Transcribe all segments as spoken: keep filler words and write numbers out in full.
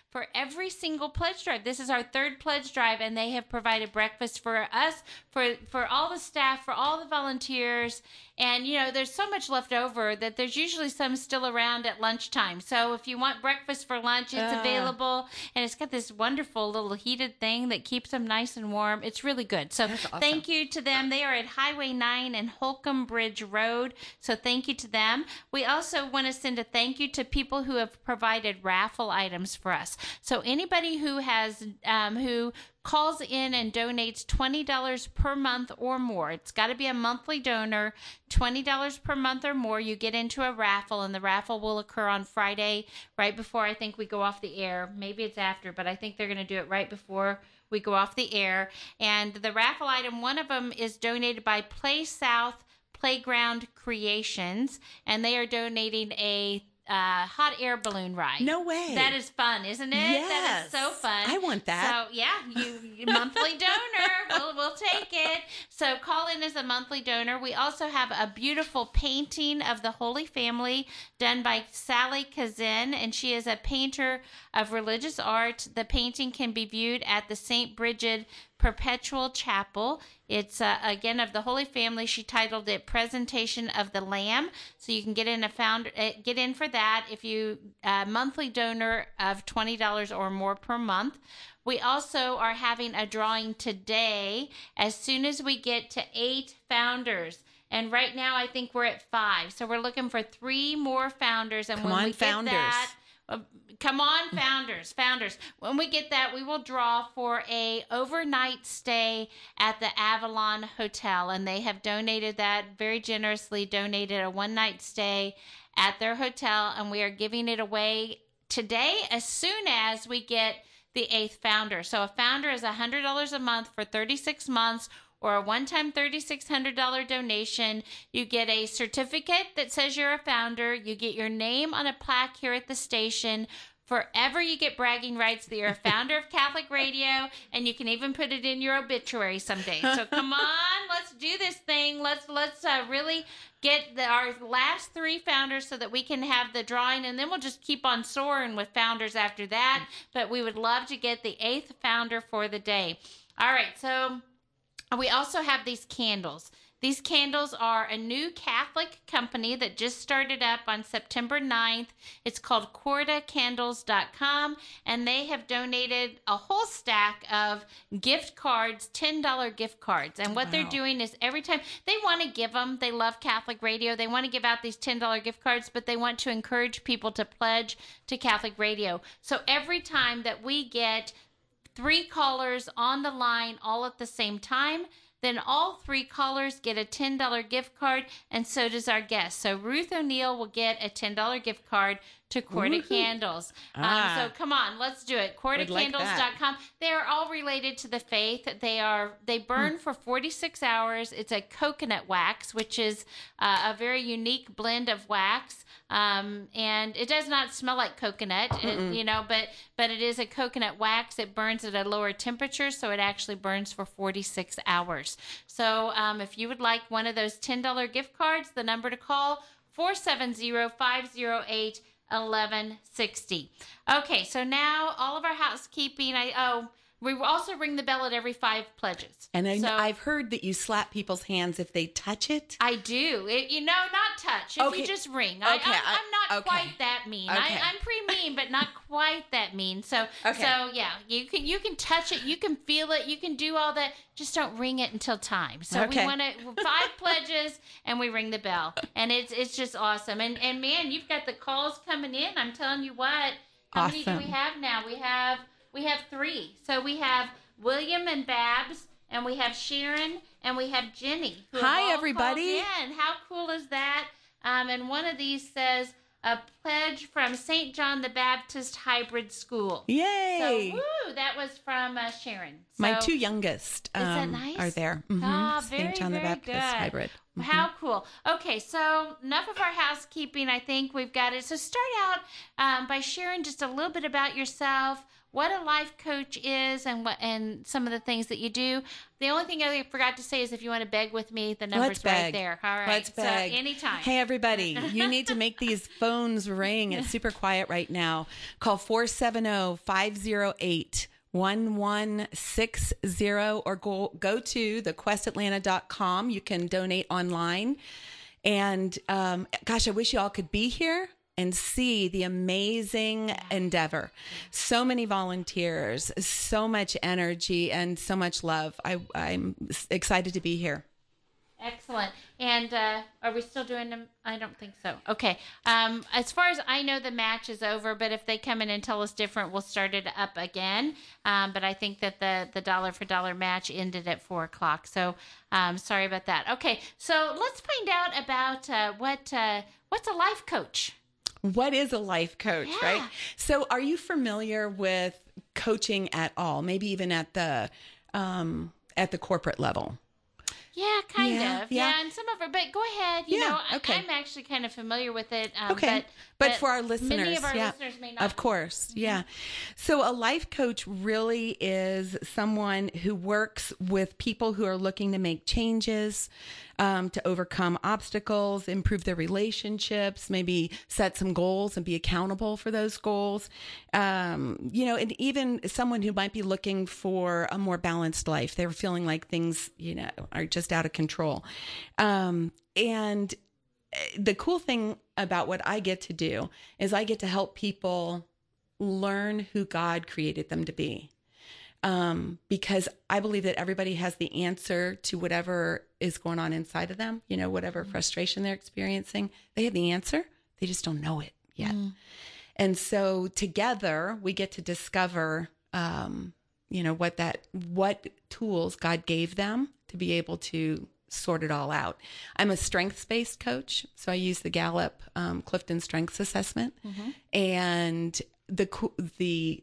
for every single pledge drive. This is our third pledge drive, and they have provided breakfast for us, for for all the staff, for all the volunteers. And, you know, there's so much left over that there's usually some still around at lunchtime. So if you want breakfast for lunch, it's uh. available. And it's got this wonderful little heated thing that keeps them nice and warm. It's really good. So awesome. Thank you to them. They are at Highway nine and Holcomb Bridge Road. So thank you to them. We also want to send a thank you to people who have provided raffle items for us. So anybody who has, um, who calls in and donates twenty dollars per month or more. It's got to be a monthly donor, twenty dollars per month or more. You get into a raffle, and the raffle will occur on Friday, right before I think we go off the air. Maybe it's after, but I think they're going to do it right before we go off the air. And the raffle item, one of them is donated by Play South Playground Creations, and they are donating a Uh, hot air balloon ride. No way. That is fun, isn't it? Yes. That is so fun. I want that. So, yeah, you, you monthly donor. We'll, we'll take it. So, call in as a monthly donor. We also have a beautiful painting of the Holy Family done by Sally Kazin, and she is a painter of religious art. The painting can be viewed at the Saint Bridget Perpetual Chapel. It's uh, again of the Holy Family. She titled it "Presentation of the Lamb," so you can get in a found uh, get in for that if you uh, monthly donor of twenty dollars or more per month. We also are having a drawing today as soon as we get to eight founders. And right now, I think we're at five. So we're looking for three more founders. And Come when on, we founders. get that. Uh, come on, founders, founders. When we get that, we will draw for a overnight stay at the Avalon Hotel, and they have donated that, very generously donated a one night stay at their hotel, and we are giving it away today as soon as we get the eighth founder. So a founder is one hundred dollars a month for thirty-six months, or a one-time three thousand six hundred dollars donation. You get a certificate that says you're a founder. You get your name on a plaque here at the station. Forever you get bragging rights that you're a founder of Catholic Radio, and you can even put it in your obituary someday. So come on, let's do this thing. Let's let's uh, really get the, our last three founders so that we can have the drawing, and then we'll just keep on soaring with founders after that. But we would love to get the eighth founder for the day. All right, so we also have these candles. These candles are a new Catholic company that just started up on September ninth. It's called Corda Candles dot com, and they have donated a whole stack of gift cards, ten dollars gift cards. And what wow. they're doing is every time they want to give them, they love Catholic Radio, they want to give out these ten dollars gift cards, but they want to encourage people to pledge to Catholic Radio. So every time that we get three callers on the line all at the same time, then all three callers get a ten dollars gift card, and so does our guest. So Ruth O'Neill will get a ten dollars gift card to Corda Candles. Ah, um, so come on, let's do it. Corda Candles dot com. Like they are all related to the faith. They are they burn hmm. for forty-six hours. It's a coconut wax, which is uh, a very unique blend of wax. Um, and it does not smell like coconut, it, you know, but, but it is a coconut wax. It burns at a lower temperature, so it actually burns for forty-six hours. So, um, if you would like one of those ten dollars gift cards, the number to call, four seven zero, five zero eight, eleven sixty. Okay. So now all of our housekeeping, I, oh, we also ring the bell at every five pledges. And I, so, I've heard that you slap people's hands if they touch it. I do. It, you know, not touch. If okay. you just ring. Okay. I, I'm, I'm not okay. quite that mean. Okay. I, I'm pretty mean, but not quite that mean. So, okay. so yeah, you can you can touch it. You can feel it. You can do all that. Just don't ring it until time. So okay. we want to five pledges, and we ring the bell, and it's it's just awesome. And and man, you've got the calls coming in. I'm telling you what. How awesome. many do we have now? We have we have three. So we have William and Babs, and we have Sharon, and we have Jenny. Who Hi, everybody. In. How cool is that? Um, and one of these says, a pledge from Saint John the Baptist Hybrid School. Yay! So, two. That was from uh, Sharon. So, My two youngest um, is that nice? are there. Mm-hmm. Ah, very, Saint John the very Baptist good. hybrid. Mm-hmm. How cool. Okay, so enough of our housekeeping. I think we've got it. So start out um, by sharing just a little bit about yourself, what a life coach is, and what and some of the things that you do. The only thing I forgot to say is if you want to beg with me, the number's right there. All right. Let's beg. So anytime. Hey, everybody, you need to make these phones ring. It's super quiet right now. Call four seven zero, five zero eight, one one six zero or go, go to the quest atlanta dot com. You can donate online. And um, gosh, I wish you all could be here and see the amazing endeavor. So many volunteers, so much energy, and so much love. I, I'm excited to be here. Excellent. And uh, are we still doing them? I don't think so. Okay. Um, as far as I know, the match is over, but if they come in and tell us different, we'll start it up again. Um, but I think that the, the dollar for dollar match ended at four o'clock. So um, sorry about that. Okay. So let's find out about uh, what uh, what's a life coach? What is a life coach, Yeah. right? So are you familiar with coaching at all? Maybe even at the um, at the corporate level? Yeah, kind Yeah, of. yeah. Yeah, and some of our, but go ahead. You Yeah, know, I, okay. I'm actually kind of familiar with it. Um, Okay. But, But for our listeners, many of our yeah, listeners may not. of course, yeah. So a life coach really is someone who works with people who are looking to make changes, um, to overcome obstacles, improve their relationships, maybe set some goals and be accountable for those goals. Um, you know, and even someone who might be looking for a more balanced life. They're feeling like things, you know, are just out of control. Um, and the cool thing about what I get to do is I get to help people learn who God created them to be. Um, because I believe that everybody has the answer to whatever is going on inside of them, you know, whatever frustration they're experiencing, they have the answer. They just don't know it yet. Mm. And so together we get to discover, um, you know, what that, what tools God gave them to be able to sort it all out. I'm a strengths-based coach, so I use the Gallup um, Clifton Strengths Assessment, mm-hmm. and the the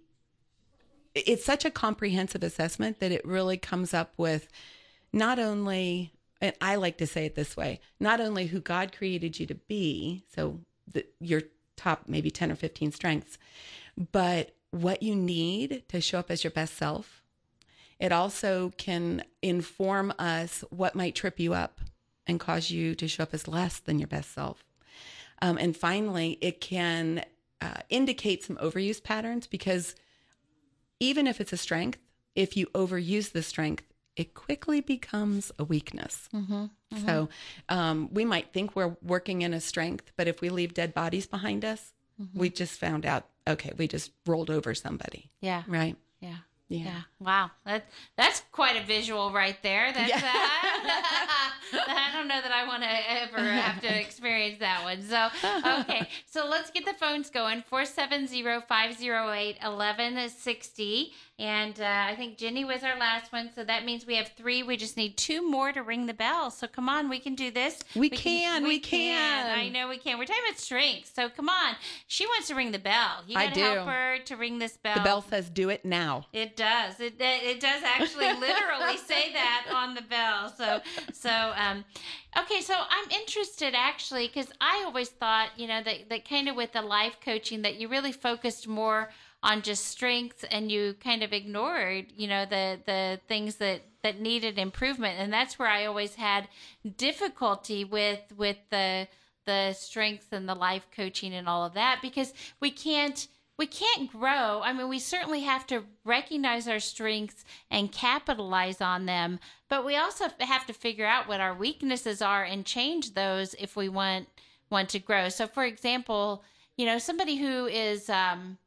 it's such a comprehensive assessment that it really comes up with not only, and I like to say it this way, not only who God created you to be, so the, your top maybe ten or fifteen strengths, but what you need to show up as your best self. It also can inform us what might trip you up and cause you to show up as less than your best self. Um, and finally, it can uh, indicate some overuse patterns, because even if it's a strength, if you overuse the strength, it quickly becomes a weakness. Mm-hmm, mm-hmm. So um, we might think we're working in a strength, but if we leave dead bodies behind us, mm-hmm. we just found out, okay, we just rolled over somebody. Yeah. Right? Yeah. Yeah. yeah. Wow. That that's quite a visual right there. That's yeah. uh, I don't know that I want to ever have to experience that one. So, okay. So let's get the phones going. four seven zero, five zero eight, one one six zero. And uh, I think Jenny was our last one. So that means we have three. We just need two more to ring the bell. So come on, we can do this. We, we can, can. We, we can. can. I know we can. We're talking about strengths. So come on. She wants to ring the bell. You got to help her to ring this bell. The bell says, do it now. It does. It it does actually literally say that on the bell. So so um, okay. So I'm interested actually, because I always thought, you know, that that kind of with the life coaching that you really focused more on just strengths, and you kind of ignored, you know, the the things that that needed improvement. And that's where I always had difficulty with with the the strengths and the life coaching and all of that, because we can't. We can't grow. I mean, we certainly have to recognize our strengths and capitalize on them, but we also have to figure out what our weaknesses are and change those if we want want to grow. So, for example, you know, somebody who is, um,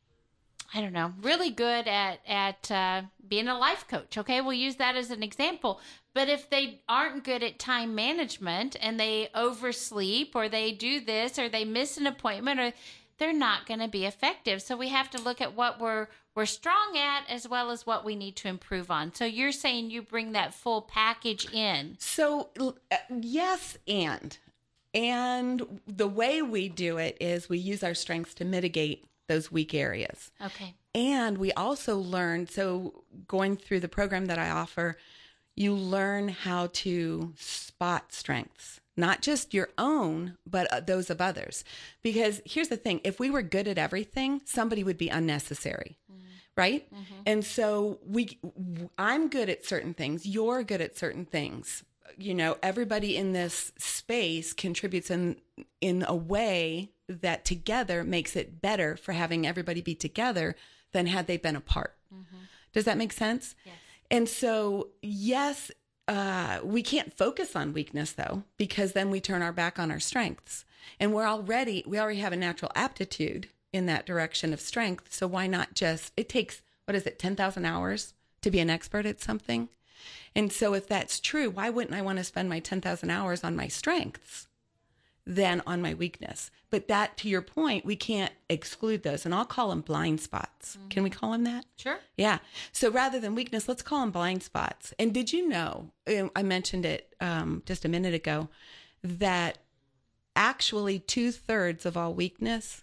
I don't know, really good at at uh, being a life coach. Okay, we'll use that as an example. But if they aren't good at time management and they oversleep, or they do this, or they miss an appointment, or they're not going to be effective. So we have to look at what we're we're strong at, as well as what we need to improve on. So you're saying you bring that full package in. So uh, yes, and and the way we do it is we use our strengths to mitigate those weak areas. Okay. And we also learned, so going through the program that I offer, you learn how to spot strengths, not just your own, but uh, those of others. Because here's the thing, if we were good at everything, somebody would be unnecessary, mm-hmm. right? Mm-hmm. And so we, I'm good at certain things. You're good at certain things. You know, everybody in this space contributes in, in a way that together makes it better for having everybody be together than had they been apart. Mm-hmm. Does that make sense? Yes. And so, yes, uh, we can't focus on weakness though, because then we turn our back on our strengths. And we're already, we already have a natural aptitude in that direction of strength. So why not just, it takes, what is it, ten thousand hours to be an expert at something? And so if that's true, why wouldn't I want to spend my ten thousand hours on my strengths than on my weakness? But that, to your point, we can't exclude those. And I'll call them blind spots. Mm-hmm. Can we call them that? Sure. Yeah. So rather than weakness, let's call them blind spots. And did you know, I mentioned it um, just a minute ago, that actually two thirds of all weakness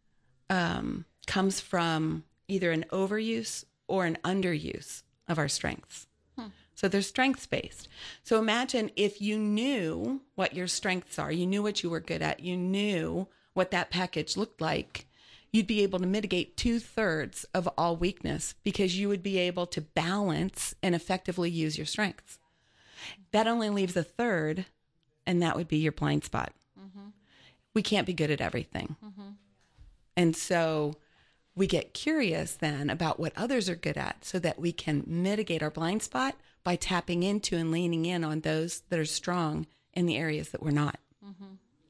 um, comes from either an overuse or an underuse of our strengths. So they're strengths-based. So imagine if you knew what your strengths are, you knew what you were good at, you knew what that package looked like, you'd be able to mitigate two-thirds of all weakness because you would be able to balance and effectively use your strengths. That only leaves a third, and that would be your blind spot. Mm-hmm. We can't be good at everything. Mm-hmm. And so we get curious then about what others are good at so that we can mitigate our blind spot by tapping into and leaning in on those that are strong in the areas that we're not. Mm-hmm.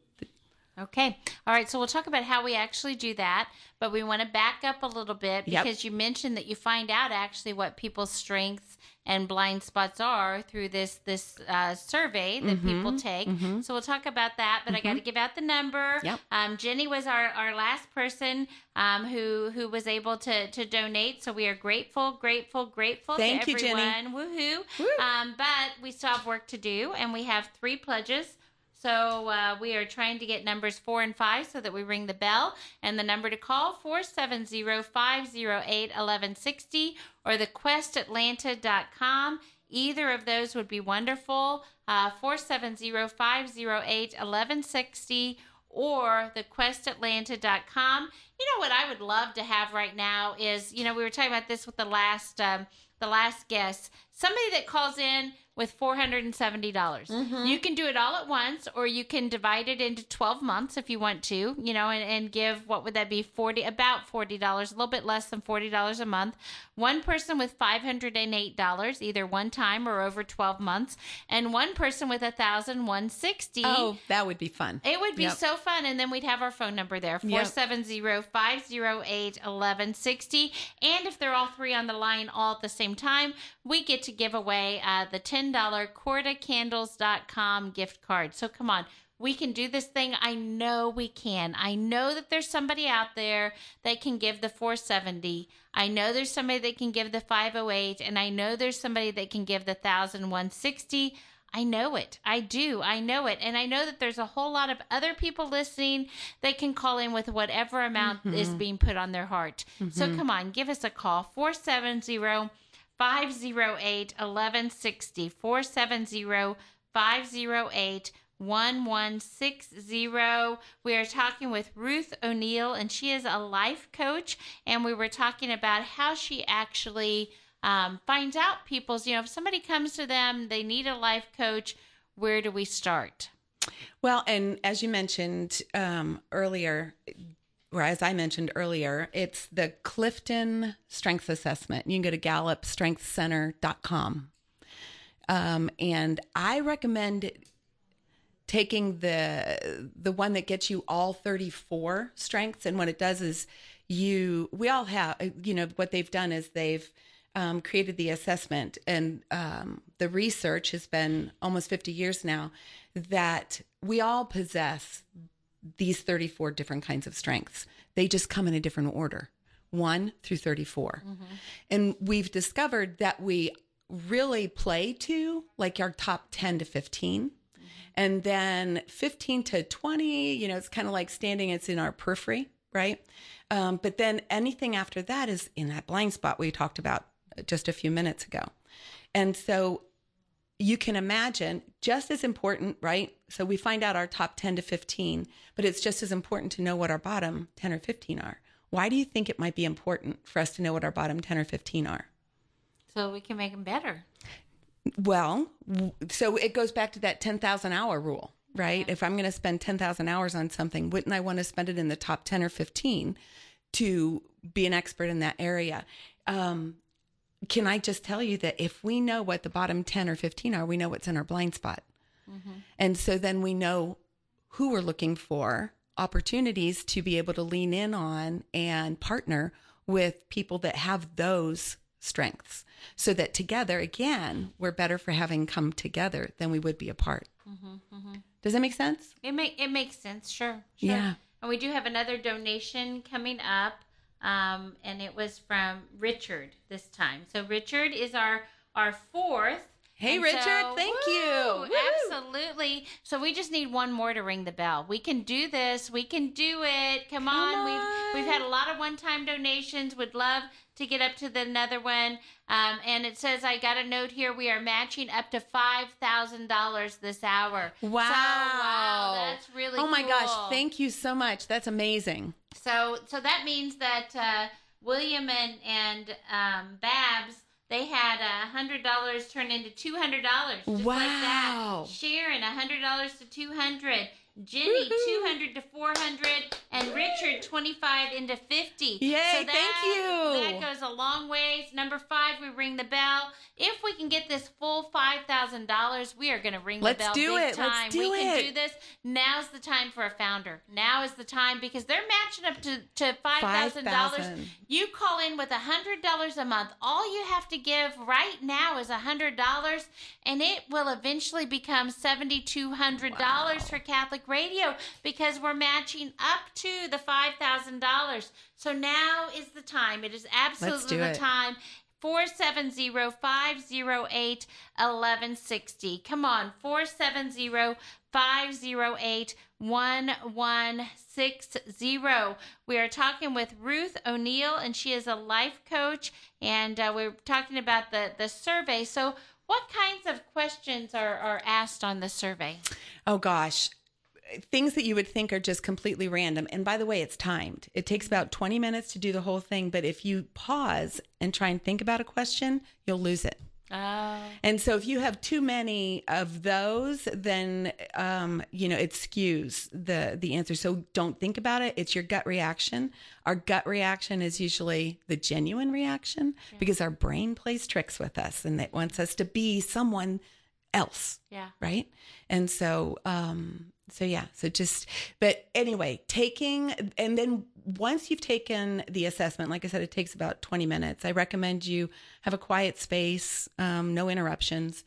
Okay. All right. So we'll talk about how we actually do that, but we want to back up a little bit because yep. you mentioned that you find out actually what people's strengths and blind spots are through this this uh, survey that mm-hmm. people take. Mm-hmm. So we'll talk about that, but mm-hmm. I got to give out the number. Yep. Um, Jenny was our, our last person um, who who was able to to donate. So we are grateful, grateful, grateful Thank to you, everyone. Jenny. Woohoo! Woo. Um, but we still have work to do, and we have three pledges. So uh, we are trying to get numbers four and five so that we ring the bell. And the number to call, four seven zero, five zero eight, one one six zero or the quest atlanta dot com. Either of those would be wonderful. Uh, four seven zero, five zero eight, one one six zero or the quest atlanta dot com. You know what I would love to have right now is, you know, we were talking about this with the last um, the last guest. Somebody that calls in with four hundred seventy dollars. Mm-hmm. You can do it all at once, or you can divide it into twelve months if you want to, you know, and, and give, what would that be, forty, about forty dollars, a little bit less than forty dollars a month. One person with five hundred eight dollars, either one time or over twelve months, and one person with one thousand one hundred sixty dollars. Oh, that would be fun. It would be yep. so fun, and then we'd have our phone number there, four seven zero, five zero eight, one one six zero. And if they're all three on the line all at the same time, we get to give away uh, the ten dollars corda candles dot com gift card. So come on, we can do this thing. I know we can. I know that there's somebody out there that can give the four seventy. I know there's somebody that can give the five oh eight, and I know there's somebody that can give the one thousand one hundred sixty. I know it. I do. I know it. And I know that there's a whole lot of other people listening that can call in with whatever amount mm-hmm. is being put on their heart. Mm-hmm. So come on, give us a call, four seven zero, five zero eight, one one six zero, four seven zero, five zero eight, one one six zero. We are talking with Ruth O'Neill, and she is a life coach, and we were talking about how she actually um, finds out people's, you know, if somebody comes to them, they need a life coach, where do we start? Well, and as you mentioned um, earlier, or as I mentioned earlier, it's the Clifton Strengths Assessment. You can go to gallup strength center dot com. Um, and I recommend taking the the one that gets you all thirty-four strengths. And what it does is you, we all have, you know, what they've done is they've um, created the assessment. And um, the research has been almost fifty years now that we all possess these thirty-four different kinds of strengths. They just come in a different order, one through thirty-four. Mm-hmm. And we've discovered that we really play to like our top ten to fifteen. Mm-hmm. And then fifteen to twenty, you know, it's kind of like standing, it's in our periphery, right? Um, but then anything after that is in that blind spot we talked about just a few minutes ago. And so you can imagine just as important, right? So we find out our top ten to fifteen, but it's just as important to know what our bottom ten or fifteen are. Why do you think it might be important for us to know what our bottom ten or fifteen are? So we can make them better. Well, so it goes back to that ten thousand hour rule, right? Yeah. If I'm going to spend ten thousand hours on something, wouldn't I want to spend it in the top ten or fifteen to be an expert in that area? Um, Can I just tell you that if we know what the bottom ten or fifteen are, we know what's in our blind spot. Mm-hmm. And so then we know who we're looking for, opportunities to be able to lean in on and partner with people that have those strengths so that together, again, we're better for having come together than we would be apart. Mm-hmm, mm-hmm. Does that make sense? It, make, it makes sense, sure, sure. Yeah. And we do have another donation coming up. Um, and it was from Richard this time. So Richard is our our fourth. Hey, and Richard, so, thank woo, you. Woo. Absolutely. So we just need one more to ring the bell. We can do this. We can do it. Come, Come on. on. We've we've had a lot of one-time donations. Would love to get up to the another one. Um, and it says, I got a note here. We are matching up to five thousand dollars this hour. Wow. So, wow. That's really Oh, my cool. gosh. Thank you so much. That's amazing. So so that means that uh, William and, and um, Babs, they had one hundred dollars turn into two hundred dollars. Just wow. like that. Sharon, one hundred dollars to two hundred dollars. Jenny, Woo-hoo. two hundred dollars to four hundred dollars. And Richard, twenty-five dollars into fifty dollars. Yay, so that, thank you. That goes a long ways. Number five, we ring the bell. If we can get this full five thousand dollars, we are going to ring Let's the bell do big it. time. Let's do we can it. do this. Now's the time for a founder. Now is the time because they're matching up to, to five thousand dollars. five thousand dollars. You call in with one hundred dollars a month. All you have to give right now is one hundred dollars, and it will eventually become seven thousand two hundred dollars wow. for Catholic Radio because we're matching up to the five thousand dollars. So now is the time. It is absolutely the it. time. four seven zero, five zero eight, one one six zero. Come on, four seven zero, five zero eight, one one six zero. We are talking with Ruth O'Neill, and she is a life coach, and uh, we're talking about the, the survey. So what kinds of questions are, are asked on the survey? Oh, gosh. Things that you would think are just completely random. And by the way, it's timed. It takes about twenty minutes to do the whole thing. But if you pause and try and think about a question, you'll lose it. Oh. And so if you have too many of those, then, um, you know, it skews the, the answer. So don't think about it. It's your gut reaction. Our gut reaction is usually the genuine reaction yeah. because our brain plays tricks with us and it wants us to be someone else. Yeah. Right. And so, um, So yeah, so just, but anyway, taking, and then once you've taken the assessment, like I said, it takes about twenty minutes. I recommend you have a quiet space, um, no interruptions.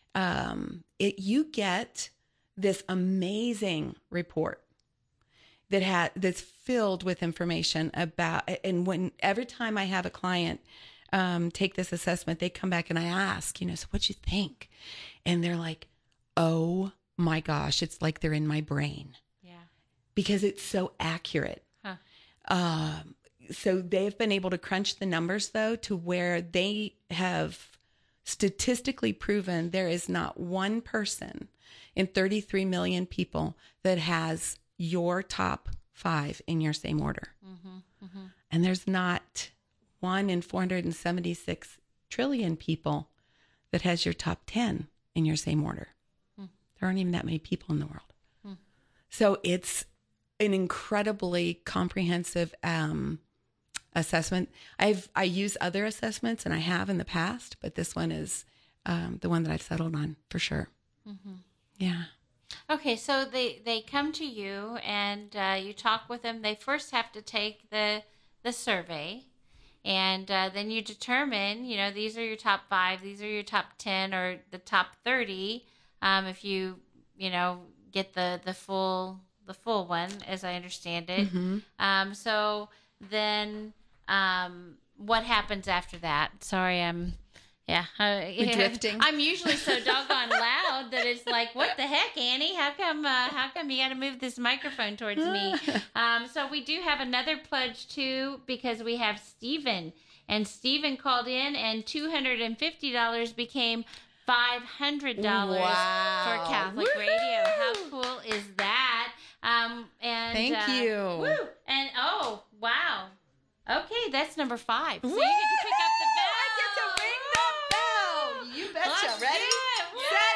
Um, it, you get this amazing report that had, that's filled with information about, and when, every time I have a client, um, take this assessment, they come back and I ask, you know, so what'd you think? And they're like, oh my gosh, it's like they're in my brain. Yeah. Because it's so accurate. Huh. Um, so they've been able to crunch the numbers, though, to where they have statistically proven there is not one person in thirty-three million people that has your top five in your same order. Mm-hmm, mm-hmm. And there's not one in four hundred seventy-six trillion people that has your top ten in your same order. There aren't even that many people in the world. Hmm. So it's an incredibly comprehensive um, assessment. I've I use other assessments, and I have in the past, but this one is um, the one that I've settled on for sure. Mm-hmm. Yeah. Okay, so they, they come to you, and uh, you talk with them. They first have to take the the survey, and uh, then you determine, you know, these are your top five, these are your top ten, or the top thirty. Um, if you, you know, get the, the full the full one, as I understand it. Mm-hmm. Um, so then um, what happens after that? Sorry, I'm Yeah, uh, yeah. drifting. I'm usually so doggone loud that it's like, what the heck, Annie? How come? Uh, how come you got to move this microphone towards me? Um, so we do have another pledge too, because we have Stephen, and Stephen called in, and two hundred and fifty dollars became five hundred dollars wow. for Catholic Woo-hoo! Radio. How cool is that? Um, and Thank uh, you. Woo! And oh, wow. Okay, that's number five. So Woo! you get to pick up the bell. I get to ring the bell. You betcha. Let's Ready? do it. Woo! Set,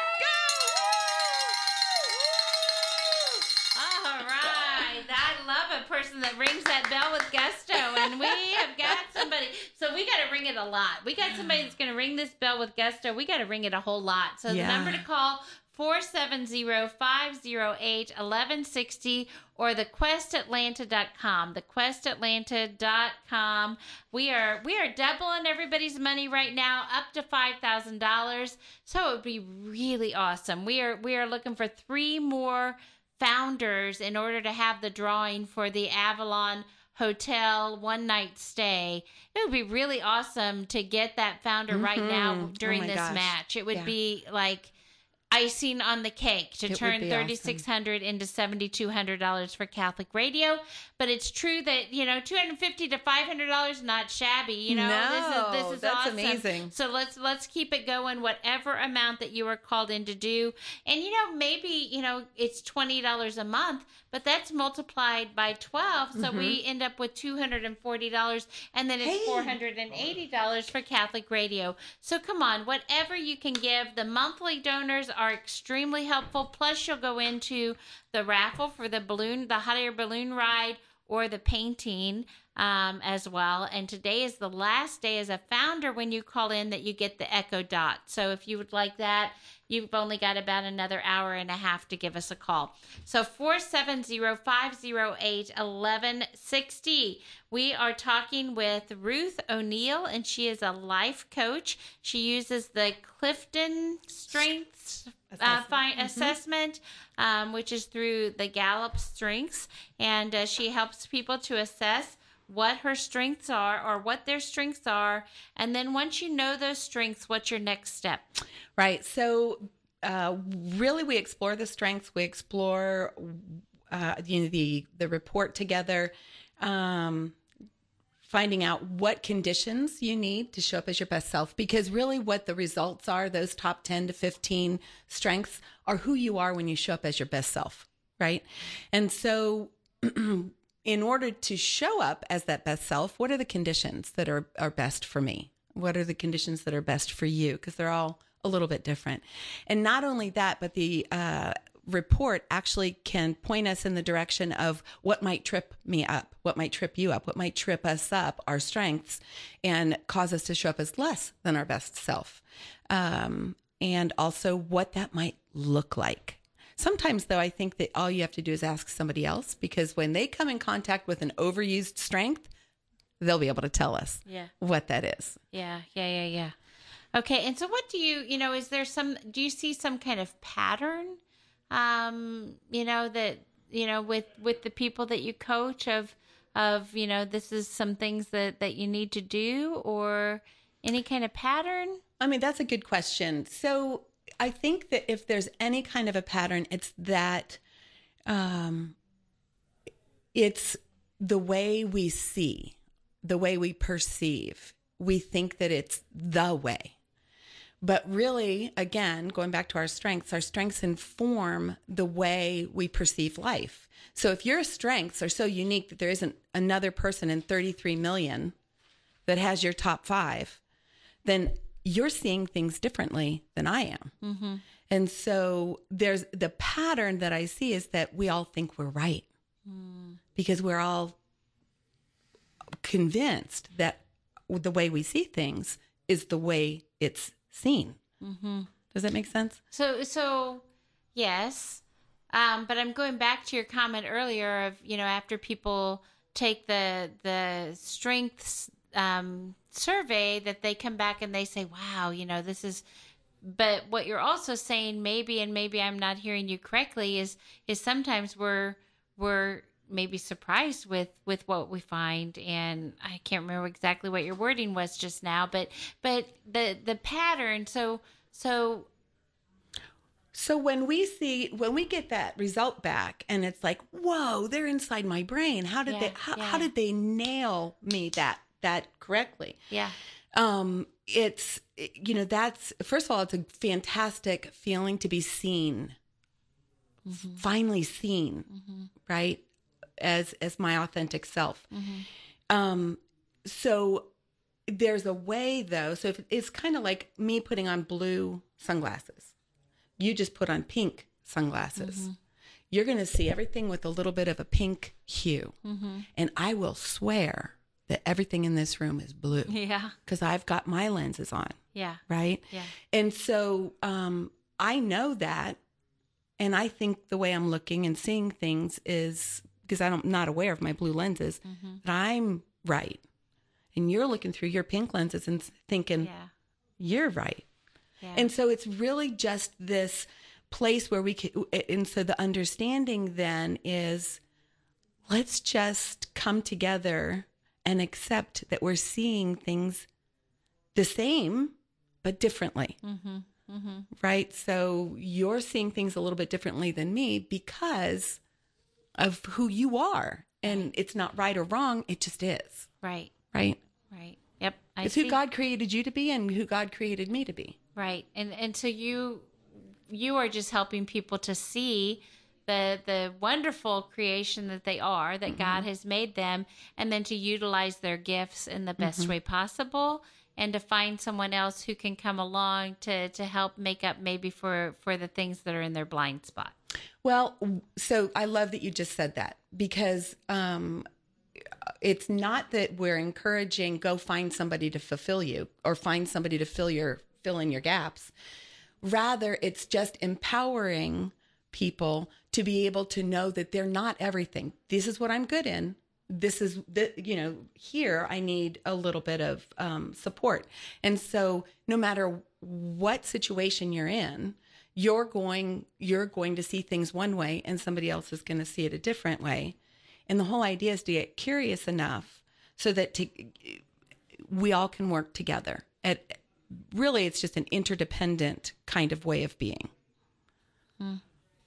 go. All right. I love a person that rings that bell with gusto. And we have got somebody. So we got to ring it a lot. We got somebody that's going to ring this bell with gusto. We got to ring it a whole lot. So Yeah. the number to call, four seven zero, five zero eight, one one six zero or the quest atlanta dot com. the quest atlanta dot com. We are we are doubling everybody's money right now up to five thousand dollars. So it would be really awesome. We are we are looking for three more founders in order to have the drawing for the Avalon Hotel one night stay. It would be really awesome to get that founder right now during Oh my this gosh. match. It would Yeah. be like icing on the cake to It would turn be thirty-six hundred dollars into seventy-two hundred dollars for Catholic Radio. But it's true that, you know, two hundred fifty dollars to five hundred dollars, not shabby. You know, No, this is, this is that's awesome. amazing. So let's let's keep it going, whatever amount that you are called in to do. And, you know, maybe, you know, it's twenty dollars a month, but that's multiplied by twelve. So we end up with two hundred forty dollars, and then it's Hey. four hundred eighty dollars for Catholic Radio. So come on, whatever you can give. The monthly donors are extremely helpful. Plus, you'll go into the raffle for the balloon, the hot air balloon ride, or the painting um, as well. And today is the last day as a founder when you call in that you get the Echo Dot. So if you would like that, you've only got about another hour and a half to give us a call. So four seven zero, five zero eight, one one six zero. We are talking with Ruth O'Neill, and she is a life coach. She uses the Clifton Strengths uh, fi- Mm-hmm. assessment, um, which is through the Gallup Strengths, and uh, she helps people to assess what her strengths are or what their strengths are. And then once you know those strengths, what's your next step? Right. So, uh, really, we explore the strengths. We explore, uh, you know, the the report together, um, finding out what conditions you need to show up as your best self. Because really, what the results are, those top ten to fifteen strengths, are who you are when you show up as your best self. Right. And so, in order to show up as that best self, what are the conditions that are, are best for me? What are the conditions that are best for you? Because they're all a little bit different. And not only that, but the uh, report actually can point us in the direction of what might trip me up, what might trip you up, what might trip us up, our strengths, and cause us to show up as less than our best self. Um, and also what that might look like. Sometimes, though, I think that all you have to do is ask somebody else, because when they come in contact with an overused strength, they'll be able to tell us Yeah. what that is. Yeah, yeah, yeah, yeah. Okay, and so what do you, you know, is there some, do you see some kind of pattern, um, you know, that, you know, with, with the people that you coach of, of, you know, this is some things that, that you need to do, or any kind of pattern? I mean, that's a good question. So I think that if there's any kind of a pattern, it's that um, it's the way we see, the way we perceive. We think that it's the way. But really, again, going back to our strengths, our strengths inform the way we perceive life. So if your strengths are so unique that there isn't another person in thirty-three million that has your top five, then you're seeing things differently than I am. Mm-hmm. And so there's the pattern that I see is that we all think we're right mm. because we're all convinced that the way we see things is the way it's seen. Mm-hmm. Does that make sense? So, so yes. Um, but I'm going back to your comment earlier of, you know, after people take the, the strengths, um, survey, that they come back and they say, wow, you know, this is, but what you're also saying, maybe, and maybe I'm not hearing you correctly, is, is sometimes we're, we're maybe surprised with with what we find. And I can't remember exactly what your wording was just now, but but the the pattern. So so So when we see, when we get that result back and it's like, whoa, they're inside my brain. How did Yeah, they, how, yeah. how did they nail me that, that correctly? yeah, Um, it's, you know, that's, first of all, it's a fantastic feeling to be seen, mm-hmm. finally seen, Mm-hmm. right? As, as my authentic self. Mm-hmm. Um, so there's a way though. So if it's kind of like me putting on blue sunglasses. You just put on pink sunglasses. Mm-hmm. You're going to see everything with a little bit of a pink hue. Mm-hmm. And I will swear that everything in this room is blue. Yeah. Because I've got my lenses on. Yeah. Right? Yeah. And so um, I know that. And I think the way I'm looking and seeing things is because I'm not aware of my blue lenses, mm-hmm. that I'm right. And you're looking through your pink lenses and thinking, Yeah. you're right. Yeah. And so it's really just this place where we can, and so the understanding then is let's just come together and accept that we're seeing things the same, but differently. Mm-hmm. Mm-hmm. Right? So you're seeing things a little bit differently than me because of who you are. And it's not right or wrong. It just is. Right. Right? Right. Yep. I It's see. who God created you to be and who God created me to be. Right. And and so you you are just helping people to see the the wonderful creation that they are, that mm-hmm. God has made them, and then to utilize their gifts in the best mm-hmm. way possible, and to find someone else who can come along to to help make up maybe for for the things that are in their blind spot. Well, so I love that you just said that, because um it's not that we're encouraging go find somebody to fulfill you or find somebody to fill your fill in your gaps. Rather, it's just empowering people to be able to know that they're not everything. This is what I'm good in. This is the, you know, here I need a little bit of um, support. And so no matter what situation you're in, you're going, you're going to see things one way and somebody else is going to see it a different way. And the whole idea is to get curious enough so that to, we all can work together. At, really, it's just an interdependent kind of way of being. Hmm.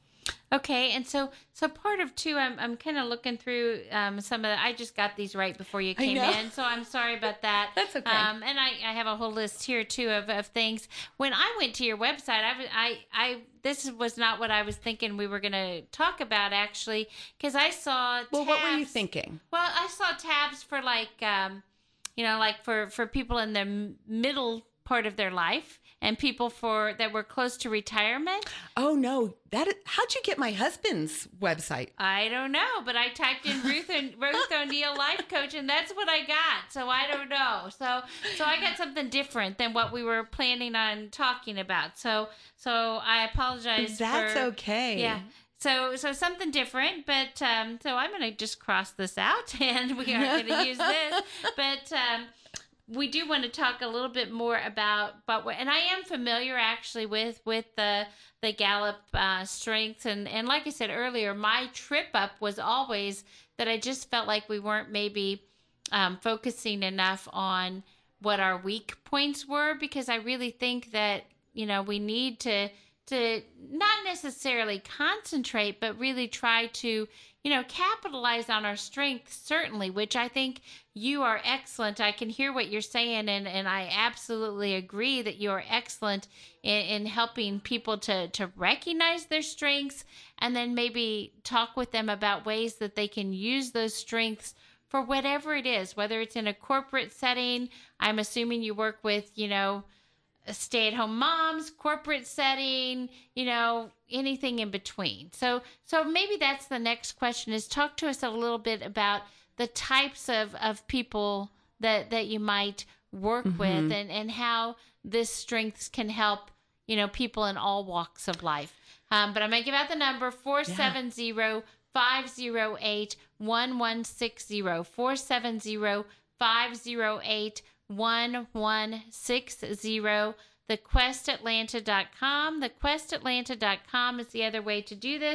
Okay, and so so part of two, I'm I'm kind of looking through um, some of the, I just got these right before you came in, so I'm sorry about that. That's okay. Um, and I, I have a whole list here too of, of things. When I went to your website, I, I, I this was not what I was thinking we were going to talk about actually, because I saw tabs. Well, what were you thinking? Well, I saw tabs for like, um, you know, like for, for people in the middle part of their life. And people for that were close to retirement. Oh no! That how'd you get my husband's website? I don't know, but I typed in Ruth and Ruth O'Neill Life Coach, and that's what I got. So I don't know. So so I got something different than what we were planning on talking about. So so I apologize. That's for, okay. Yeah. So so something different, but um, so I'm going to just cross this out, and we aren't going to use this, but. Um, We do want to talk a little bit more about, but and I am familiar actually with with the the Gallup uh, strengths, and and like I said earlier, my trip up was always that I just felt like we weren't maybe um, focusing enough on what our weak points were, because I really think that you know we need to to not necessarily concentrate, but really try to you know capitalize on our strengths, certainly, which I think you are excellent. I can hear what you're saying, and, and I absolutely agree that you are excellent in, in helping people to, to recognize their strengths and then maybe talk with them about ways that they can use those strengths for whatever it is, whether it's in a corporate setting. I'm assuming you work with, you know, stay-at-home moms, corporate setting, you know, anything in between. So, so maybe that's the next question is talk to us a little bit about the types of, of people that, that you might work mm-hmm. with and, and how this strengths can help, you know, people in all walks of life. Um, but I'm going to give out the number four seven zero, five zero eight, one one six zero, four seven zero, five zero eight, one one six zero. the quest atlanta dot com. the quest atlanta dot com is the other way to do this.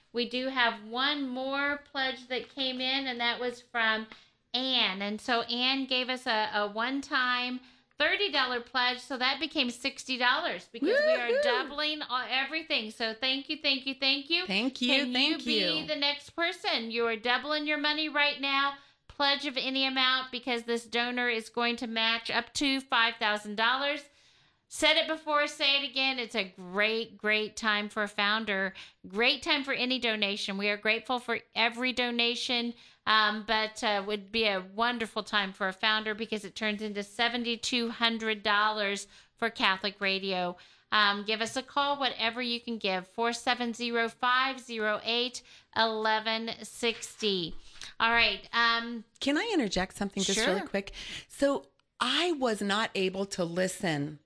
we do have one more pledge that came in, and that was from Anne. And so Anne gave us a, a one-time thirty dollars pledge, so that became sixty dollars because Woo-hoo! We are doubling everything. So thank you, thank you, thank you. Thank you, Can thank you. you be the next person? You are doubling your money right now. Pledge of any amount because this donor is going to match up to five thousand dollars. Said it before, say it again. It's a great, great time for a founder. Great time for any donation. We are grateful for every donation, um, but uh, would be a wonderful time for a founder because it turns into seven thousand two hundred dollars for Catholic Radio. Um, give us a call, whatever you can give, four seven zero, five zero eight, one one six zero. All right. Um, Can I interject something just sure. really quick? So I was not able to listen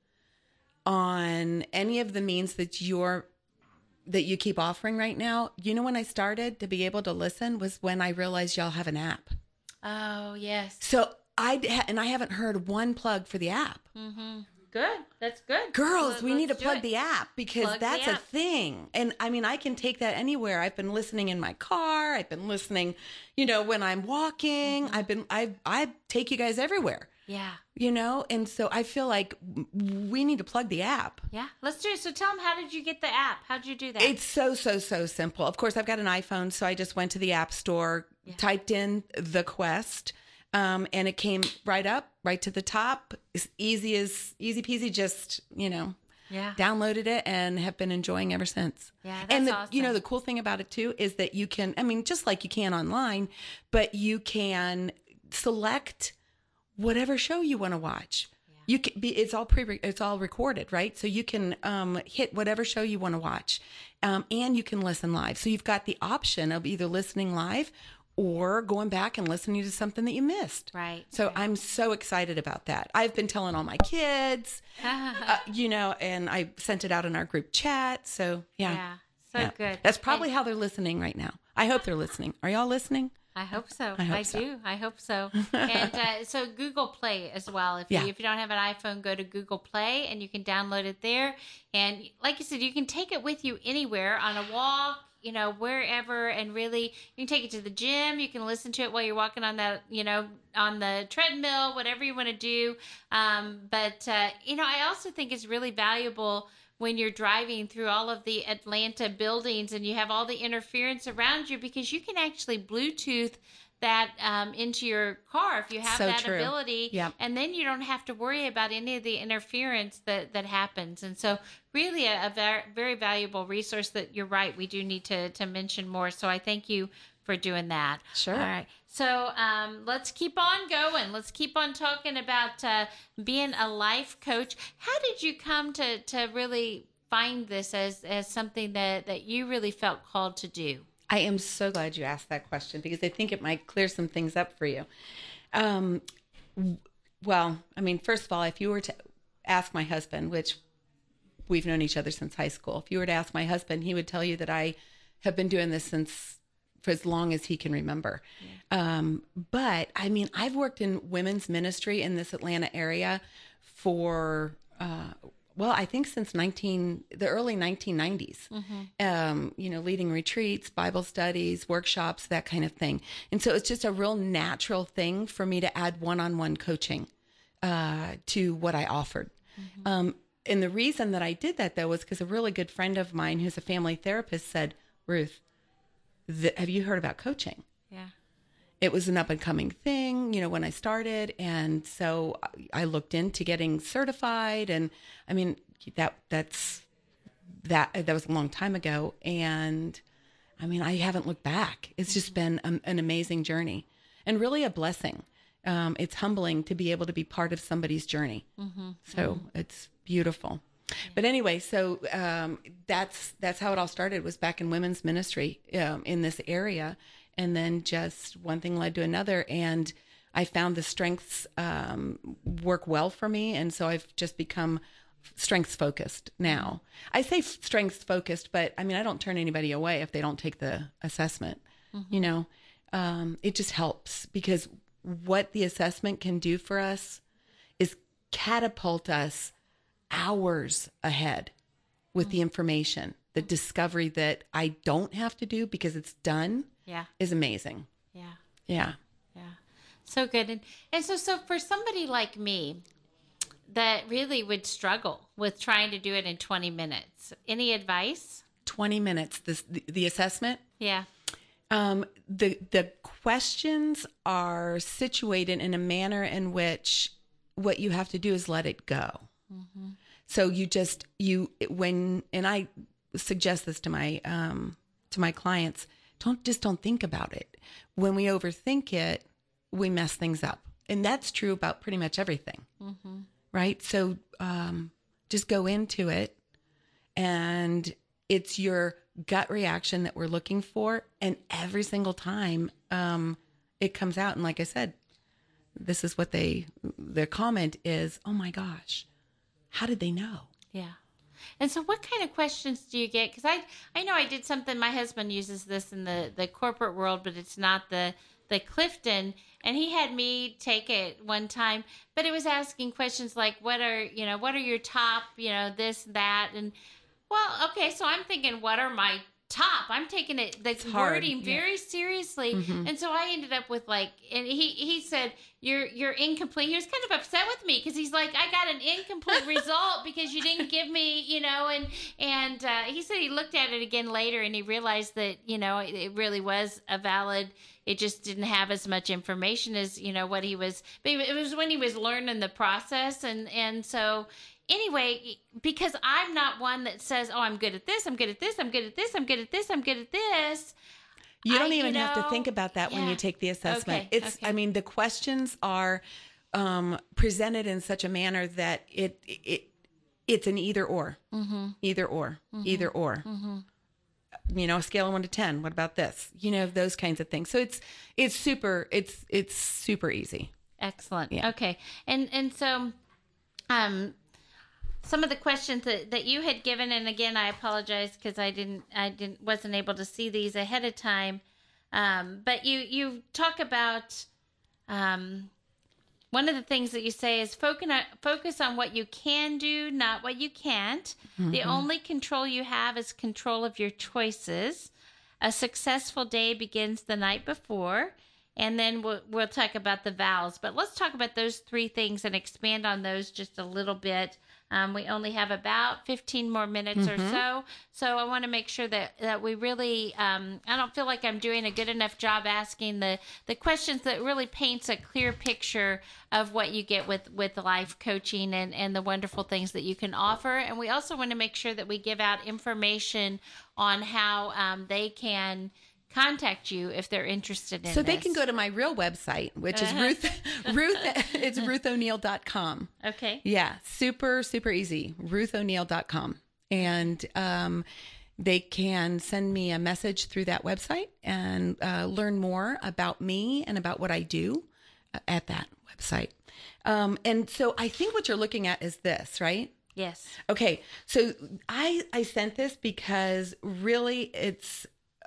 on any of the means that you're that you keep offering right now. You know, when I started to be able to listen was when I realized y'all have an app. Oh, yes. So I and I haven't heard one plug for the app. Mm-hmm. Good. That's good. Girls, Let, we need to plug it. the app because plug that's a thing. And I mean, I can take that anywhere. I've been listening in my car. I've been listening, you know, when I'm walking. Mm-hmm. I've been, I, I take you guys everywhere. Yeah. You know, and so I feel like we need to plug the app. Yeah, let's do it. So tell them, how did you get the app? How'd you do that? It's so, so, so simple. Of course, I've got an iPhone, so I just went to the App Store, yeah. typed in The Quest, um, and it came right up, right to the top. As easy as, easy peasy, just, you know, yeah. downloaded it and have been enjoying ever since. Yeah, that's and the, awesome. You know, the cool thing about it too is that you can, I mean, just like you can online, but you can select whatever show you want to watch. Yeah. You can be, it's all pre, it's all recorded, right? So you can um, hit whatever show you want to watch, um, and you can listen live. So you've got the option of either listening live or going back and listening to something that you missed. Right. So right. I'm so excited about that. I've been telling all my kids, uh, you know, and I sent it out in our group chat. So yeah. Yeah. So yeah. good. That's probably and- how they're listening right now. I hope they're listening. Are y'all listening? I hope so. I, hope I so. do. I hope so. And uh, so Google Play as well. If yeah. you if you don't have an iPhone, go to Google Play and you can download it there. And like you said, you can take it with you anywhere on a walk, you know, wherever. And really, you can take it to the gym. You can listen to it while you're walking on the, you know, on the treadmill, whatever you want to do. Um, but uh, you know, I also think it's really valuable when you're driving through all of the Atlanta buildings and you have all the interference around you, because you can actually Bluetooth that um, into your car if you have so that true. ability. Yep. And then you don't have to worry about any of the interference that, that happens. And so really a, a very, very valuable resource that you're right, we do need to, to mention more. So I thank you for doing that. Sure. All right. So um, let's keep on going. Let's keep on talking about uh, being a life coach. How did you come to, to really find this as, as something that, that you really felt called to do? I am so glad you asked that question because I think it might clear some things up for you. Um, well, I mean, first of all, if you were to ask my husband, which we've known each other since high school, if you were to ask my husband, he would tell you that I have been doing this since for as long as he can remember. Yeah. Um, but I mean, I've worked in women's ministry in this Atlanta area for, uh, well, I think since nineteen the early nineteen nineties, mm-hmm. um, you know, leading retreats, Bible studies, workshops, that kind of thing. And so it's just a real natural thing for me to add one-on-one coaching uh, to what I offered. Mm-hmm. Um, and the reason that I did that, though, was because a really good friend of mine who's a family therapist said, Ruth, th- have you heard about coaching? Yeah. It was an up and coming thing, you know, when I started. And so I looked into getting certified, and I mean, that, that's, that, that was a long time ago. And I mean, I haven't looked back. It's just been a, an amazing journey and really a blessing. Um, it's humbling to be able to be part of somebody's journey. Mm-hmm. So mm-hmm. it's beautiful. But anyway, so um, that's, that's how it all started, was back in women's ministry um, in this area. And then just one thing led to another, and I found the strengths um, work well for me, and so I've just become strengths focused now. I say strengths focused, but I mean, I don't turn anybody away if they don't take the assessment. Mm-hmm. You know, um, it just helps, because what the assessment can do for us is catapult us hours ahead with mm-hmm. the information The discovery that I don't have to do because it's done Yeah. is amazing. Yeah. Yeah. Yeah. So good. And, and so, so for somebody like me that really would struggle with trying to do it in twenty minutes, any advice? twenty minutes, this, the, the assessment. Yeah. Um, the, the questions are situated in a manner in which what you have to do is let it go. Mm-hmm. So you just, you, when, and I suggest this to my, um, to my clients, don't, just don't think about it. When we overthink it, we mess things up. And that's true about pretty much everything. Mm-hmm. Right. So, um, just go into it, and it's your gut reaction that we're looking for. And every single time, um, it comes out. And like I said, this is what they, their comment is, oh my gosh, how did they know? Yeah. And so what kind of questions do you get? Because I, I know I did something, my husband uses this in the, the corporate world, but it's not the, the Clifton. And he had me take it one time, but it was asking questions like, what are, you know, what are your top, you know, this, that. And well, okay. So I'm thinking, what are my top? I'm taking it, the wording very yeah. seriously. Mm-hmm. And so I ended up with like, and he, he said, you're, you're incomplete. He was kind of upset with me because he's like, I got an incomplete result because you didn't give me, you know, and, and, uh, he said he looked at it again later and he realized that, you know, it, it really was a valid, it just didn't have as much information as, you know, what he was, but it was when he was learning the process. And, and so, anyway, because I'm not one that says, oh, I'm good at this, I'm good at this, I'm good at this, I'm good at this, I'm good at this. You don't I, even you know, have to think about that yeah. when you take the assessment. Okay, it's, okay. I mean, the questions are um, presented in such a manner that it, it it's an either or, mm-hmm. either or, mm-hmm. either or. Mm-hmm. You know, a scale of one to ten. What about this? You know, those kinds of things. So it's it's super. It's it's super easy. Excellent. Yeah. Okay, and and so, um. some of the questions that, that you had given, and again, I apologize because I didn't, I didn't, wasn't able to see these ahead of time. Um, but you, you talk about, um, one of the things that you say is focus on, focus on what you can do, not what you can't. Mm-hmm. The only control you have is control of your choices. A successful day begins the night before. And then we'll, we'll talk about the vows. But let's talk about those three things and expand on those just a little bit. Um, we only have about fifteen more minutes mm-hmm. or so. So I want to make sure that, that we really, um, I don't feel like I'm doing a good enough job asking the, the questions that really paints a clear picture of what you get with, with life coaching and, and the wonderful things that you can offer. And we also want to make sure that we give out information on how um, they can contact you if they're interested in so this. They can go to my real website, which uh-huh. is Ruth, Ruth, it's ruth o'neill dot com. Okay. Yeah. Super, super easy. ruth o'neill dot com. And, um, they can send me a message through that website and, uh, learn more about me and about what I do at that website. Um, and so I think what you're looking at is this, right? Yes. Okay. So I, I sent this because really it's,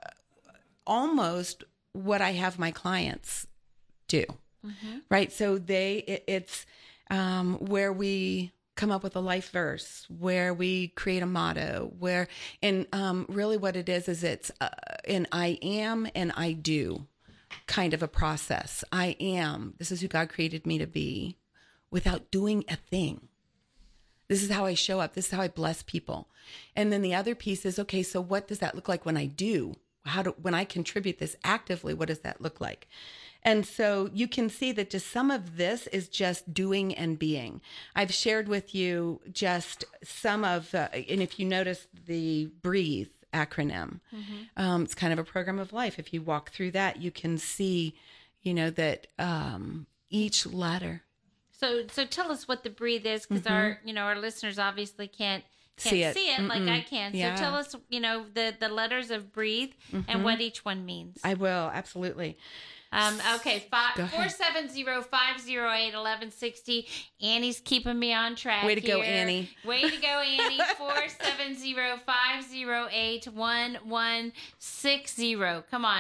almost what I have my clients do, mm-hmm. right? So they, it, it's um, where we come up with a life verse, where we create a motto, where, and um, really what it is, is it's uh, an I am and I do kind of a process. I am, this is who God created me to be without doing a thing. This is how I show up. This is how I bless people. And then the other piece is, okay, so what does that look like when I do? How do, when I contribute this actively, what does that look like? And so you can see that just some of this is just doing and being. I've shared with you just some of, uh, and if you notice the BREATHE acronym, mm-hmm. um, it's kind of a program of life. If you walk through that, you can see, you know, that um, each letter. So, so tell us what the BREATHE is, because mm-hmm. our, you know, our listeners obviously can't Can't see it, see it like I can. So yeah. tell us, you know, the, the letters of BREATHE mm-hmm. and what each one means. I will, absolutely. Um, okay, five, four seven zero, five zero eight, eleven sixty. Annie's keeping me on track. Way to here. go, Annie. Way to go, Annie. four seven zero, five zero eight, one one six zero. Come on.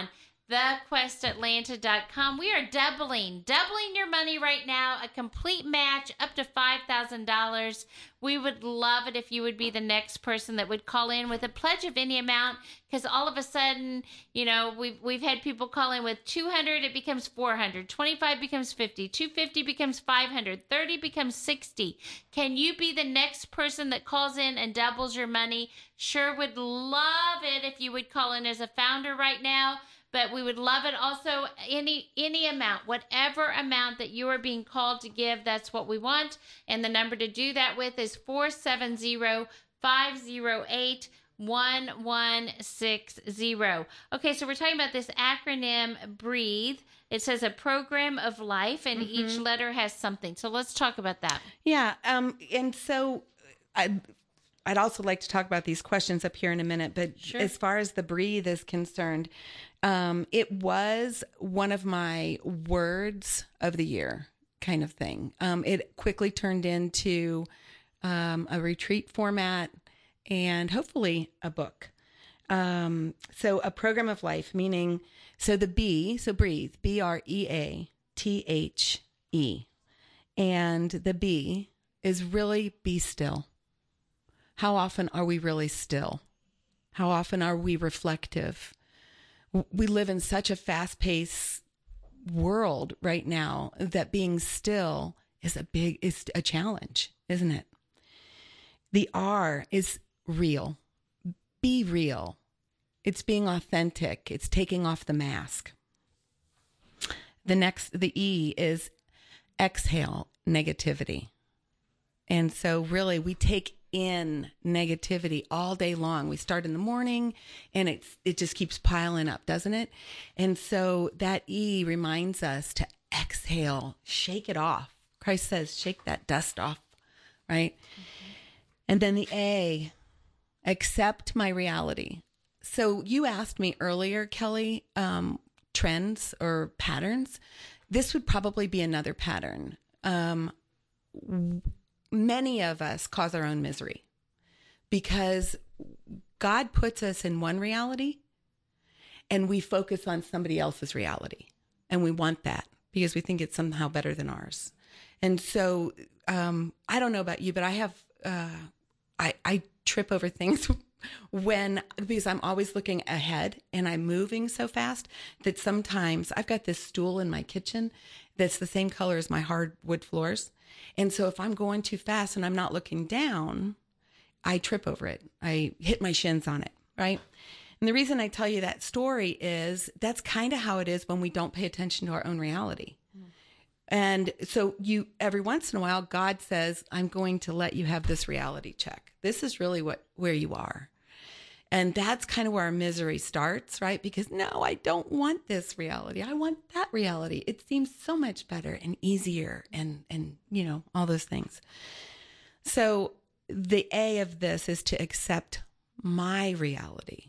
the quest atlanta dot com. We are doubling, doubling your money right now, a complete match up to five thousand dollars. We would love it if you would be the next person that would call in with a pledge of any amount, because all of a sudden, you know, we've, we've had people call in with two hundred, it becomes four hundred, twenty-five becomes fifty, two hundred fifty becomes five hundred, thirty becomes sixty. Can you be the next person that calls in and doubles your money? Sure would love it if you would call in as a founder right now. But we would love it also, any any amount, whatever amount that you are being called to give, that's what we want. And the number to do that with is four seven zero, five zero eight, one one six zero. Okay, so we're talking about this acronym, BREATHE. It says a program of life, and mm-hmm. each letter has something. So let's talk about that. Yeah, um, and so I... I'd also like to talk about these questions up here in a minute, but sure. As far as the breathe is concerned, um, it was one of my words of the year kind of thing. Um, it quickly turned into um, a retreat format and hopefully a book. Um, so a program of life, meaning, so the B, so breathe, B R E A T H E. And the B is really be still. How often are we really still? How often are we reflective? We live in such a fast-paced world right now that being still is a big, is a challenge, isn't it? The R is real. Be real. It's being authentic. It's taking off the mask. The next, the E is exhale negativity. And so really we take in negativity all day long. We start in the morning and it's, it just keeps piling up, doesn't it? And so that E reminds us to exhale, shake it off. Christ says, shake that dust off, right? Mm-hmm. And then the A, accept my reality. So you asked me earlier, Kelly, um, trends or patterns. This would probably be another pattern. Um, Many of us cause our own misery because God puts us in one reality and we focus on somebody else's reality. And we want that because we think it's somehow better than ours. And so um, I don't know about you, but I have, uh, I, I trip over things when, because I'm always looking ahead and I'm moving so fast that sometimes I've got this stool in my kitchen that's the same color as my hardwood floors. And so if I'm going too fast and I'm not looking down, I trip over it. I hit my shins on it, right? And the reason I tell you that story is that's kind of how it is when we don't pay attention to our own reality. Mm. And so you, every once in a while, God says, I'm going to let you have this reality check. This is really what, where you are. And that's kind of where our misery starts, right? Because no, I don't want this reality. I want that reality. It seems so much better and easier and, and, you know, all those things. So the A of this is to accept my reality.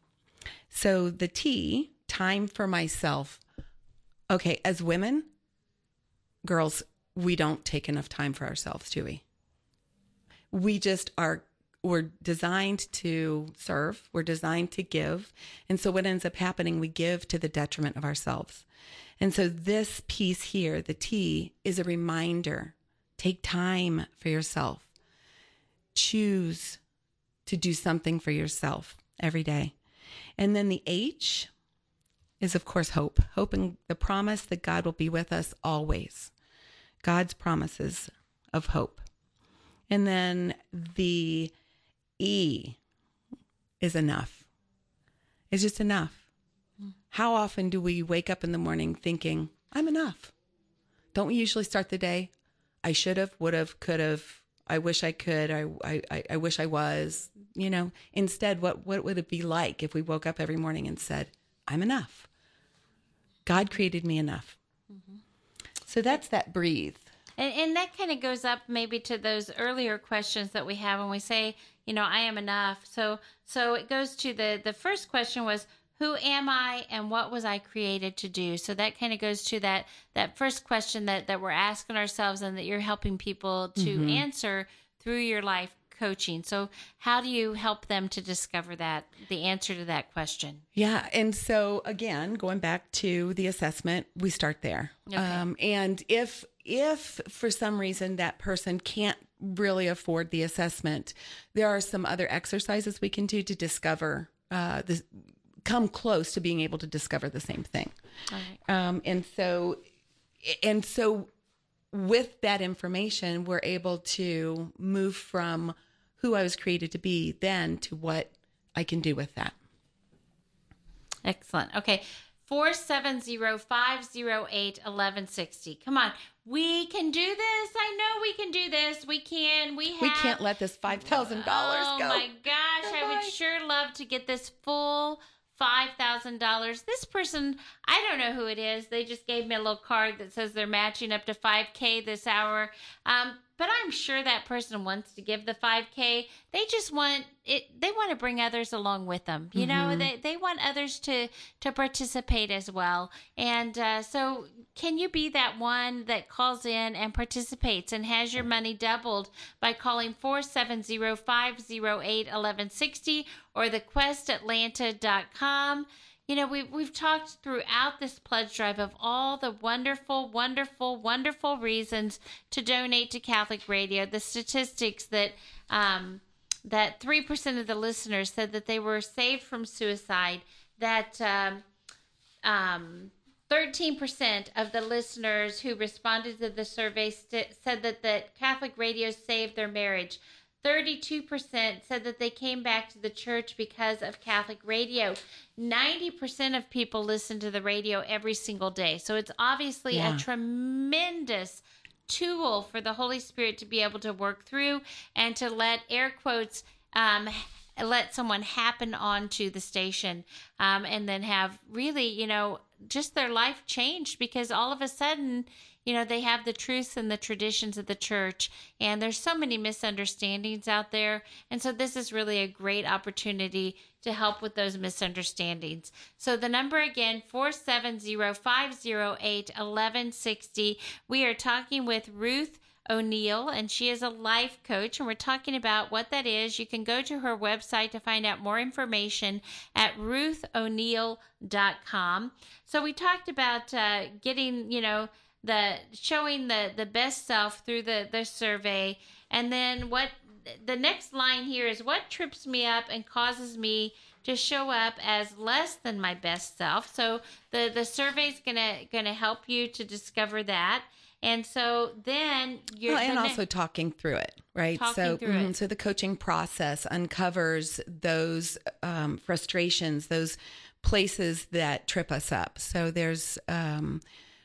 So the T, time for myself. Okay, as women, girls, we don't take enough time for ourselves, do we? We just are We're designed to serve. We're designed to give. And so what ends up happening, we give to the detriment of ourselves. And so this piece here, the T, is a reminder. Take time for yourself. Choose to do something for yourself every day. And then the H is, of course, hope. Hope in the promise that God will be with us always. God's promises of hope. And then the E is enough. It's just enough. How often do we wake up in the morning thinking, I'm enough? Don't we usually start the day, I should have, would have, could have, I wish I could, I, I, I wish I was, you know? Instead, what, what would it be like if we woke up every morning and said, I'm enough? God created me enough. Mm-hmm. So that's that breathe. And, and that kind of goes up maybe to those earlier questions that we have when we say, you know, I am enough. So so it goes to the, the first question was, who am I and what was I created to do? So that kind of goes to that that first question that, that we're asking ourselves and that you're helping people to mm-hmm. answer through your life coaching. So how do you help them to discover that, the answer to that question? Yeah. And so again, going back to the assessment, we start there. Okay. Um, and if, if for some reason that person can't really afford the assessment, there are some other exercises we can do to discover, uh, this, come close to being able to discover the same thing. All right. Um, and so, and so with that information, we're able to move from who I was created to be then to what I can do with that. Excellent. Okay. four seven zero, five zero eight, one one six zero. Come on. We can do this. I know we can do this. We can. We have. We can't let this five thousand dollars oh, go. Oh my gosh. Bye-bye. I would sure love to get this full five thousand dollars. This person, I don't know who it is. They just gave me a little card that says they're matching up to five K this hour. Um, but I'm sure that person wants to give the five K. They just want it. They want to bring others along with them. You know, Mm-hmm. they, they want others to, to participate as well. And uh, so can you be that one that calls in and participates and has your money doubled by calling four seven zero, five zero eight, one one six zero or the quest atlanta dot com? You know, we've, we've talked throughout this pledge drive of all the wonderful, wonderful, wonderful reasons to donate to Catholic Radio. The statistics that um, that three percent of the listeners said that they were saved from suicide, that um, um, thirteen percent of the listeners who responded to the survey st- said that, that Catholic Radio saved their marriage. thirty-two percent said that they came back to the church because of Catholic Radio. ninety percent of people listen to the radio every single day. So it's obviously Yeah. a tremendous tool for the Holy Spirit to be able to work through and to let, air quotes, um, let someone happen onto the station um, and then have really, you know, just their life changed because all of a sudden, you know, they have the truths and the traditions of the church, and there's so many misunderstandings out there. And so this is really a great opportunity to help with those misunderstandings. So the number again, four seven zero, five zero eight, one one six zero. We are talking with Ruth O'Neill, and she is a life coach, and we're talking about what that is. You can go to her website to find out more information at ruth o'neill dot com. So we talked about uh, getting, you know, the showing the the best self through the the survey, and then what the next line here is, what trips me up and causes me to show up as less than my best self. So the the survey's gonna gonna help you to discover that. And so then you're well, and the also ne- talking through it, right? Talking so, through mhm, it. so the coaching process uncovers those um, frustrations, those places that trip us up. So there's um,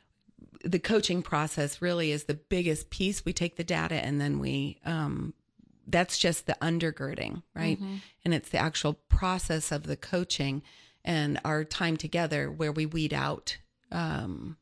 the coaching process really is the biggest piece. We take the data and then we um, that's just the undergirding, right? Mm-hmm. And it's the actual process of the coaching and our time together where we weed out um,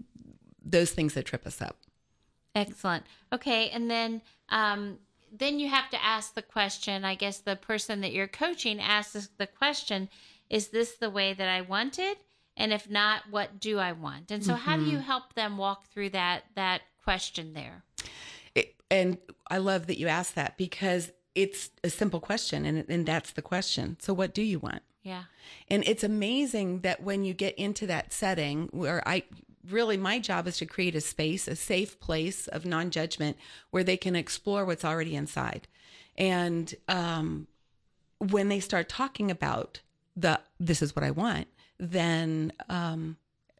those things that trip us up. Excellent. Okay, and then um, then you have to ask the question. I guess the person that you're coaching asks the question: is this the way that I want it? And if not, what do I want? And so, mm-hmm. how do you help them walk through that that question there? It, and I love that you asked that because it's a simple question, and and that's the question. So, what do you want? Yeah. And it's amazing that when you get into that setting where I. Really, my job is to create a space, a safe place of non-judgment where they can explore what's already inside. And um, when they start talking about the this is what I want, then um,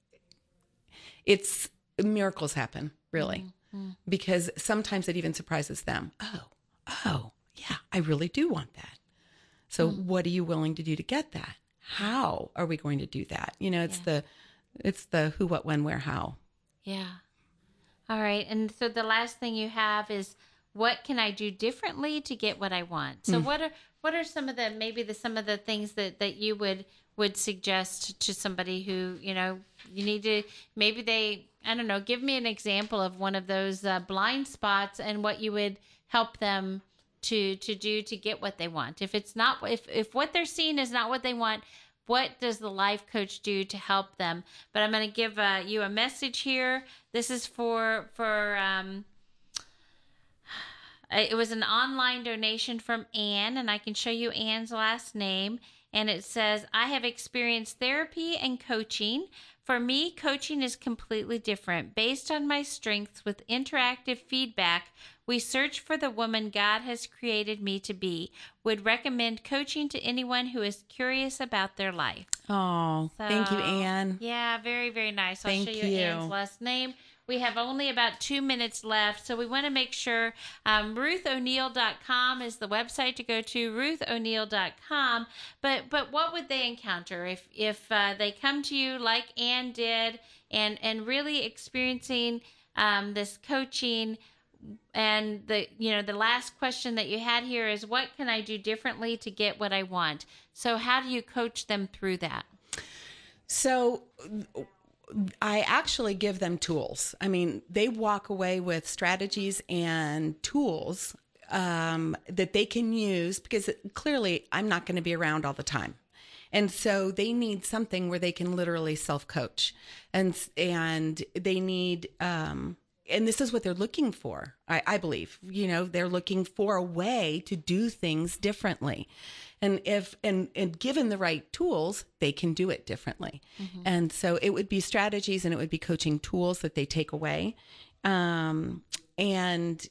it's miracles happen, really, mm-hmm. because sometimes it even surprises them. Oh, oh, yeah, I really do want that. So, mm-hmm. what are you willing to do to get that? How are we going to do that? You know, it's yeah. the It's the who, what, when, where, how. Yeah. All right. And so the last thing you have is, what can I do differently to get what I want? So mm. what are what are some of the maybe the some of the things that, that you would would suggest to somebody who, you know, you need to maybe they I don't know, give me an example of one of those uh, blind spots and what you would help them to to do to get what they want. If it's not if if what they're seeing is not what they want, what does the life coach do to help them? But I'm going to give uh, you a message here. This is for for um, Uh, It was an online donation from Anne, and I can show you Anne's last name. And it says, I have experienced therapy and coaching. For me, coaching is completely different. Based on my strengths with interactive feedback, we search for the woman God has created me to be. Would recommend coaching to anyone who is curious about their life. Oh, thank you, So, Anne. Yeah, very, very nice. I'll Thank show you, you. Anne's last name. We have only about two minutes left, so we want to make sure um, ruth o'neill dot com is the website to go to, ruth o'neill dot com. But but what would they encounter if if uh, they come to you like Anne did, and and really experiencing um, this coaching? And the you know the last question that you had here is, what can I do differently to get what I want? So how do you coach them through that? So I actually give them tools. I mean, they walk away with strategies and tools um, that they can use, because clearly I'm not going to be around all the time. And so they need something where they can literally self-coach, and, and they need, um, and this is what they're looking for. I, I believe, you know, they're looking for a way to do things differently. And if, and, and given the right tools, they can do it differently. Mm-hmm. And so it would be strategies, and it would be coaching tools that they take away. Um, and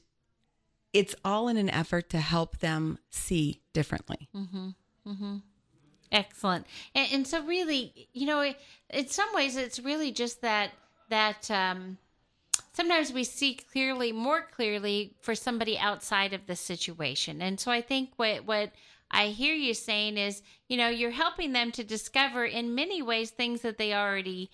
it's all in an effort to help them see differently. Mm-hmm. Mm-hmm. Excellent. And, and so really, you know, in some ways it's really just that, that, um, sometimes we see clearly, more clearly for somebody outside of the situation. And so I think what, what, I hear you saying is, you know, you're helping them to discover in many ways things that they already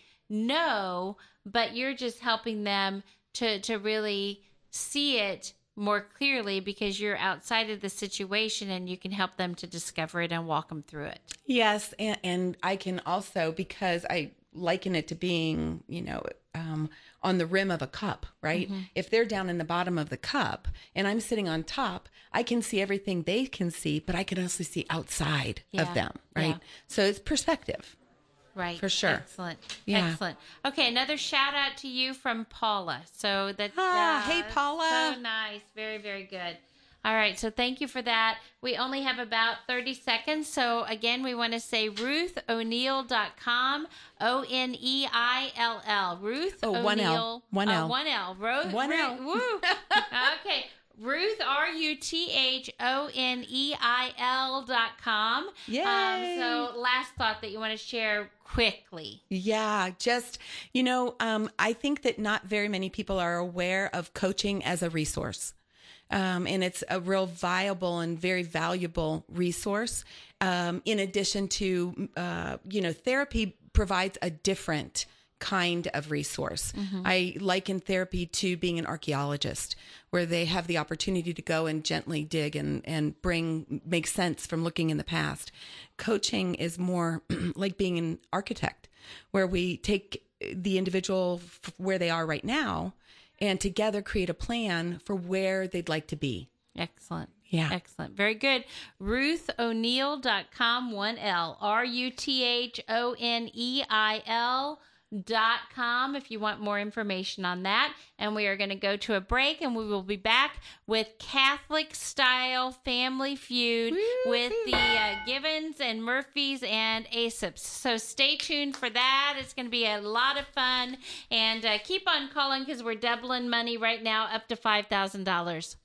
know, but you're just helping them to, to really see it more clearly because you're outside of the situation, and you can help them to discover it and walk them through it. Yes. And, and I can also, because I liken it to being, you know, um, on the rim of a cup, right? Mm-hmm. If they're down in the bottom of the cup and I'm sitting on top, I can see everything they can see, but I can also see outside yeah. of them, right? Yeah. So it's perspective. Right. For sure. Excellent. Yeah. Excellent. Okay. Another shout out to you from Paula. So that, ah, uh, hey, Paula. So nice. Very, very good. All right. So thank you for that. We only have about thirty seconds. So again, we want to say ruth o'neill dot com, O N E I L L. Ruth oh, O'Neill. One L. One L. Uh, one L. Ro- one Ru- L. Woo. Okay. Ruth, R U T H O N E I L dot com. Yay. Um, so last thought that you want to share quickly. Yeah, just, you know, um, I think that not very many people are aware of coaching as a resource. Um, and it's a real viable and very valuable resource. Um, in addition to, uh, you know, therapy provides a different kind of resource. Mm-hmm. I liken therapy to being an archaeologist, where they have the opportunity to go and gently dig and, and bring, make sense from looking in the past. Coaching is more like being an architect, where we take the individual f- where they are right now and together create a plan for where they'd like to be. Excellent. Yeah. Excellent. Very good. ruth o'neill dot com, one L, R U T H O N E I L dot com if you want more information on that. And we are going to go to a break, and we will be back with Catholic Style Family Feud Woo-hoo. with the uh, Givens and Murphys and Aesop's. So stay tuned for that. It's going to be a lot of fun. And uh, keep on calling, because we're doubling money right now up to five thousand dollars.